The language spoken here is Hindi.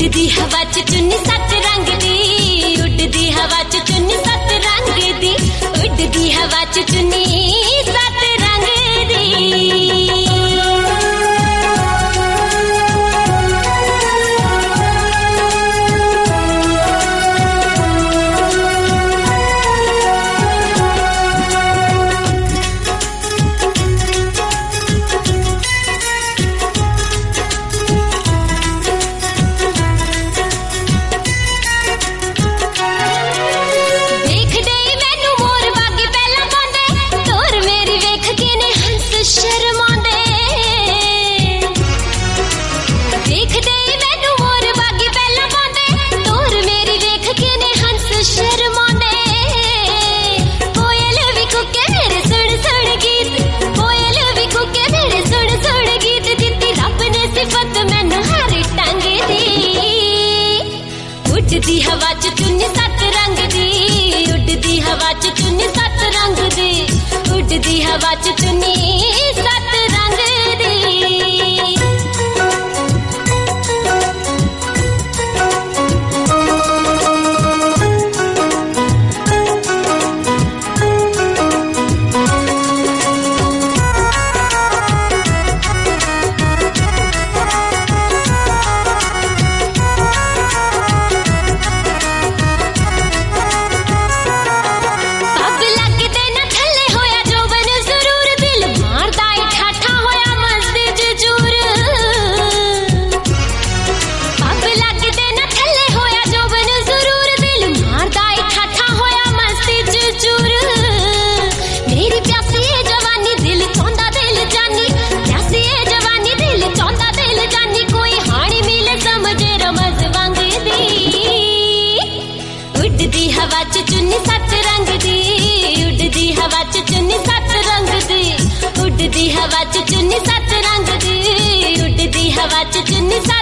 उड़दी हवा च चुन्नी सत रंग दी, उड़दी हवा च चुन्नी सत रंग दी, उड़दी हवा च चुन्नी सत रंग दी। उड़दी हवा च चुन्नी सत रंग दी, उड़दी हवा च चुन्नी सत रंग दी, उड़दी हवा च चुन्नी सत रंग दी। उड़दी हवा च चुन्नी सत रंग दी, उड़दी हवा च चुन्नी सत रंग दी, उड़दी हवा च चुन्नी सत रंग दी, उड़दी हवा च चुन्नी सत